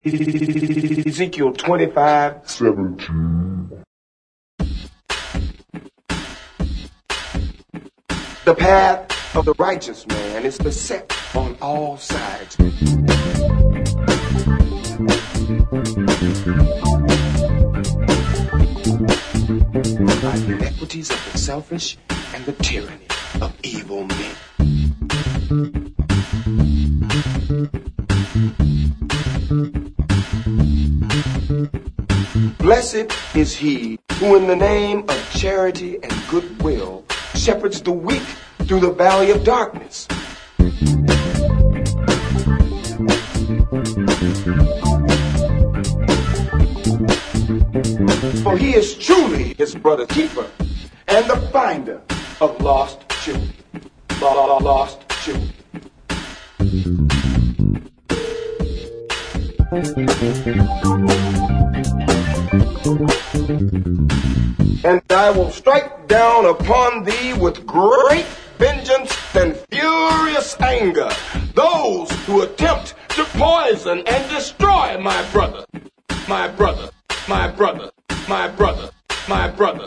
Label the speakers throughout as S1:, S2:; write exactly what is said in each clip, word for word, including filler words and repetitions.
S1: Ezekiel twenty-five
S2: seventeen.
S1: The path of the righteous man is beset on all sides. By the inequities of the selfish and the tyranny of evil men. Blessed is he who in the name of charity and goodwill shepherds the weak through the valley of darkness. For he is truly his brother's keeper and the finder of lost children. Lost children. And I will strike down upon thee with great vengeance and furious anger those who attempt to poison and destroy my brother, my brother, my brother, my brother, my brother.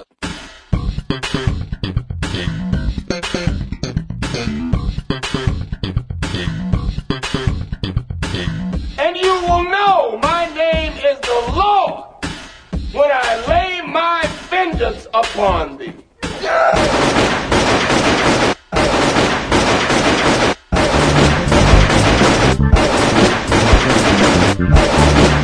S1: And you will know my name is the Lord when I lay my vengeance upon thee. Yeah.